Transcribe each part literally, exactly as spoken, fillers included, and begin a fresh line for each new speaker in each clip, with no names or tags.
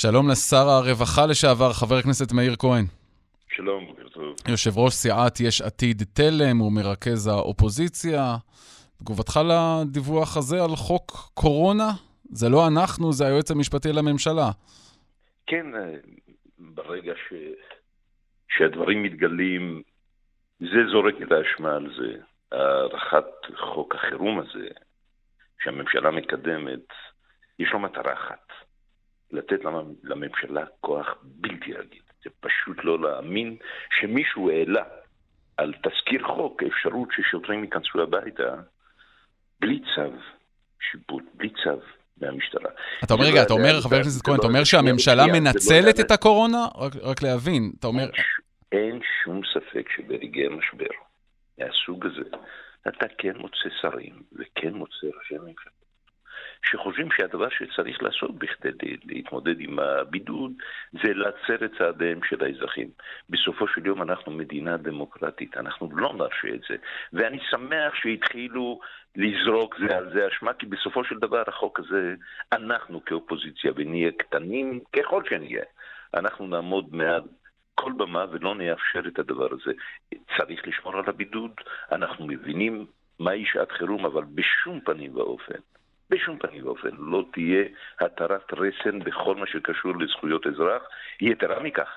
שלום לשר הרווחה לשעבר, חבר הכנסת מאיר כהן.
שלום, בוקר טוב.
יושב ראש סיעת יש עתיד תלם ומרכז האופוזיציה. תגובתך לדיווח הזה על חוק קורונה? זה לא אנחנו, זה היועץ המשפטי לממשלה.
כן, ברגע ש... שהדברים מתגלים, זה זורק את האשמה על זה. הערכת חוק החירום הזה, שהממשלה מקדמת, יש לו מטרה אחת. לתת לממשלה כוח בלתי רגיל. זה פשוט לא להאמין שמישהו העלה על תזכיר חוק אפשרות ששוטרים ייכנסו הביתה בלי צו שיפוט, בלי צו מהמשטרה.
אתה אומר, רגע, אתה אומר, חבר הכנסת כהן, אתה אומר שהממשלה מנצלת את הקורונה? רק להבין, אתה אומר...
אין שום ספק שברגעי המשבר מהסוג הזה, אתה כן מוצא שרים וכן מוצא ראשי ממשלה. שחושבים שהדבר שצריך לעשות בכדי להתמודד עם הבידוד זה לעצר את צעדיהם של האזרחים. בסופו של יום אנחנו מדינה דמוקרטית, אנחנו לא נרשה את זה. ואני שמח שהתחילו לזרוק זה על זה אשמה, כי בסופו של דבר החוק הזה, אנחנו כאופוזיציה ונהיה קטנים ככל שנהיה, אנחנו נעמוד מעל כל במה ולא נאפשר את הדבר הזה. צריך לשמור על הבידוד, אנחנו מבינים מהי שעת חירום, אבל בשום פנים ואופן. בשום פנים ואופן לא תהיה התרת רסן בכל מה שקשור לזכויות אזרח. יתרה מכך,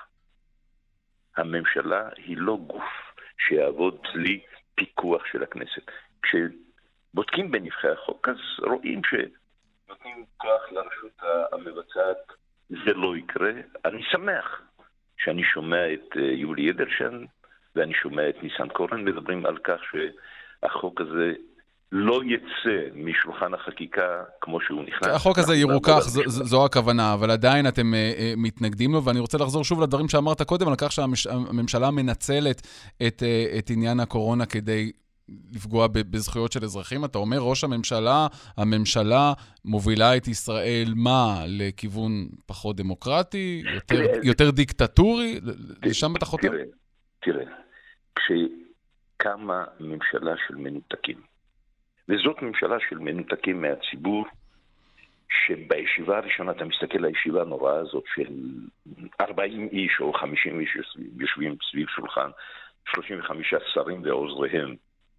הממשלה היא לא גוף שיעבוד בלי פיקוח של הכנסת. כשבודקים בנבחי החוק, אז רואים שנותנים כוח לרשות המבצעת, זה לא יקרה. אני שמח שאני שומע את יולי אדלשטיין ואני שומע את ניסן קורן מדברים על כך שהחוק הזה לא יצא משולחן החקיקה כמו שהוא נכנס.
החוק הזה ירוכך, זו הכוונה, אבל עדיין אתם מתנגדים לו, ואני רוצה לחזור שוב לדברים שאמרת קודם, על כך שהממשלה מנצלת את עניין הקורונה כדי לפגוע בזכויות של אזרחים. אתה אומר, ראש הממשלה, הממשלה מובילה את ישראל מה? לכיוון פחות דמוקרטי, יותר דיקטטורי? לשם אתה חותר?
תראה, כשקמה ממשלה של מנותקים, וזאת ממשלה של מנותקים מהציבור, שבישיבה הראשונה, אתה מסתכל על הישיבה הנוראה הזאת של ארבעים איש או חמישים איש יושבים סביב שולחן, שלושים וחמישה שרים ועוזריהם,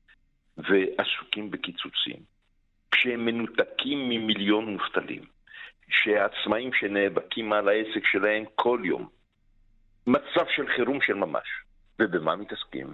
ועסוקים בקיצוצים, כשהם מנותקים ממיליון מובטלים, שהעצמאים שנאבקים על העסק שלהם כל יום, מצב של חירום של ממש. ובמה מתעסקים?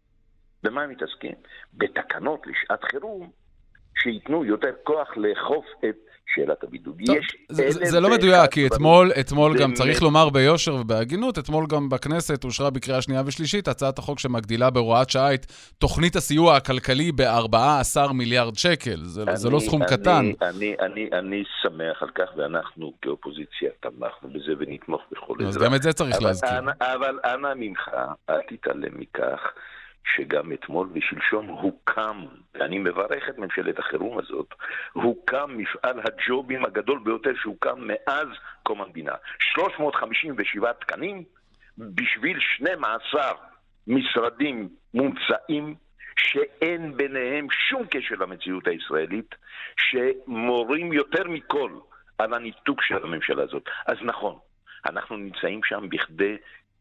במה מתעסקים? בתקנות לשעת חירום, שיתנו יותר כוח לאכוף את שאלת הבידוד.
טוב, זה, זה לא מדויק, כי אתמול, אתמול גם צריך לומר ביושר ובהגינות, אתמול גם בכנסת אושרה בקריאה שנייה ושלישית, הצעת החוק שמגדילה בהוראת שעה את תוכנית הסיוע הכלכלי ב-ארבעה עשר מיליארד שקל. זה, אני, זה לא סכום
אני,
קטן.
אני, אני, אני שמח על כך, ואנחנו כאופוזיציה תמכנו בזה ונתמוך בכל
אז גם את זה צריך
אבל,
להזכיר.
אבל, אבל אנא ממך, אל תתעלם מכך, שגם אתמול ושלשום הוקם, ואני מברך את ממשלת החירום הזאת, הוקם מפעל הג'ובים הגדול ביותר שהוקם מאז קום המדינה. שלוש מאות חמישים ושבעה תקנים בשביל שנים עשר משרדים מומצאים שאין ביניהם שום קשר למציאות הישראלית, שמורים יותר מכל על הניתוק של הממשלה הזאת. אז נכון, אנחנו נמצאים שם בכדי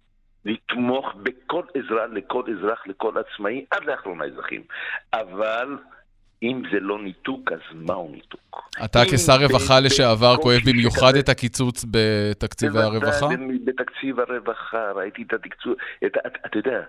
לתמוך בכל עזרה, לכל אזרח, לכל עצמאי, עד לאחרון האזרחים. אבל אם זה לא ניתוק, אז מהו ניתוק?
אתה כשר רווחה לשעבר כואב במיוחד את הקיצוץ בתקציב הרווחה?
בתקציב הרווחה, ראיתי את התקצוב, אתה יודע,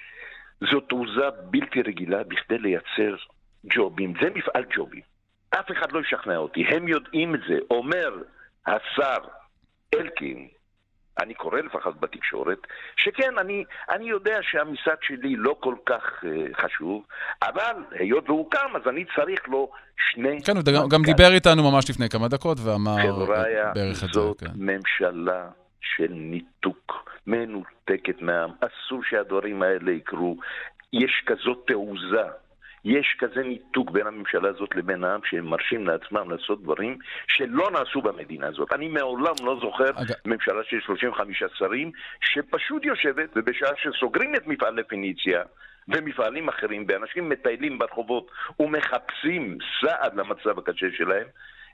זו תעוזה בלתי רגילה בכדי לייצר ג'ובים. זה מפעל ג'ובים. אף אחד לא ישכנע אותי. הם יודעים את זה. אומר השר אלקין, אני קורא לפחות בתקשורת, שכן, אני, אני יודע שהמשרד שלי לא כל כך uh, חשוב, אבל היות והוא קם, אז אני צריך לו שני...
כן, וגם, גם דיבר איתנו ממש לפני כמה דקות, ואמר
חבריה,
בערך את
זאת
זה. כן.
ממשלה של ניתוק, מנותקת מהעם. אסור שהדברים האלה יקרו. יש כזאת תעוזה. יש כזה ניתוק בין הממשלה הזאת לבין העם, שהם מרשים לעצמם לעשות דברים שלא נעשו במדינה הזאת. אני מעולם לא זוכר אג... ממשלה של שלושים וחמישה שרים שפשוט יושבת, ובשעה שסוגרים את מפעל לפניציה ומפעלים אחרים, באנשים מטיילים ברחובות ומחפשים סעד למצב הקשה שלהם,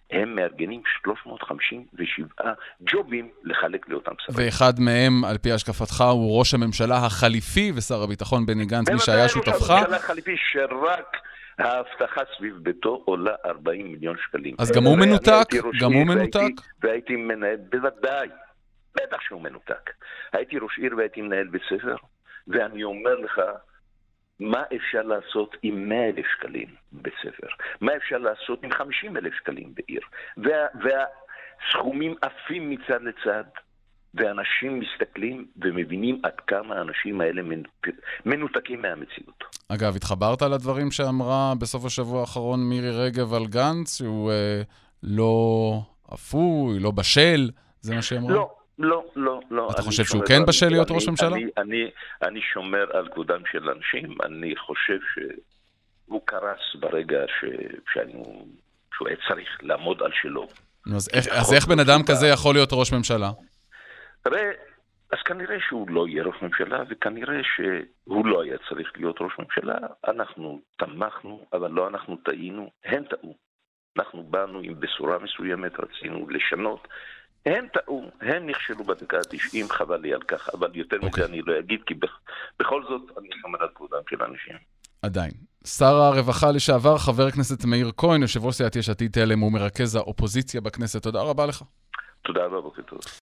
הם מארגנים שלוש מאות חמישים ושבעה ג'ובים לחלק לאותם שרים.
ואחד מהם, על פי השקפתך, הוא ראש הממשלה החליפי ושר הביטחון בני גנץ, מי שהיה שותפך.
ראש הממשלה החליפי שרק ההבטחה סביב ביתו עולה ארבעים מיליון שקלים.
אז גם הוא מנותק? גם הוא מנותק?
והייתי מנהל, בוודאי, בטח שהוא מנותק. הייתי ראש עיר והייתי מנהל בית ספר, ואני אומר לך, מה אפשר לעשות עם מאה אלף שקלים בבית ספר? מה אפשר לעשות עם חמישים אלף שקלים בעיר? וה, והסכומים עפים מצד לצד, ואנשים מסתכלים ומבינים עד כמה האנשים האלה מנותקים מהמציאות.
אגב, התחברת לדברים שאמרה בסוף השבוע האחרון מירי רגב על גנץ, שהוא אה, לא אפוי, לא בשל, זה מה שאמרה?
לא. לא, לא, לא.
אתה חושב שהוא כן בשל להיות ראש ממשלה?
אני, אני, אני שומר על כבודם של אנשים, אני חושב שהוא קרס ברגע ש, שאני, שהוא היה צריך לעמוד על שלו.
אז איך, אז איך בן אדם כזה יכול להיות ראש ממשלה?
תראה, אז כנראה שהוא לא יהיה ראש ממשלה, וכנראה שהוא לא היה צריך להיות ראש ממשלה. אנחנו תמכנו, אבל לא אנחנו טעינו, הם טעו. אנחנו באנו עם בשורה מסוימת, רצינו לשנות, הם טעו, הם נכשלו בדקה ה-תשעים, חבל לי על כך, אבל יותר מזה אני לא אגיד, כי בכל זאת אני שומר על כבודם של אנשים.
עדיין. שר הרווחה לשעבר, חבר הכנסת מאיר כהן, יושב ראש סיעת יש עתיד תל"ם, הוא מרכז האופוזיציה בכנסת. תודה רבה לך.
תודה רבה, בוקר טוב.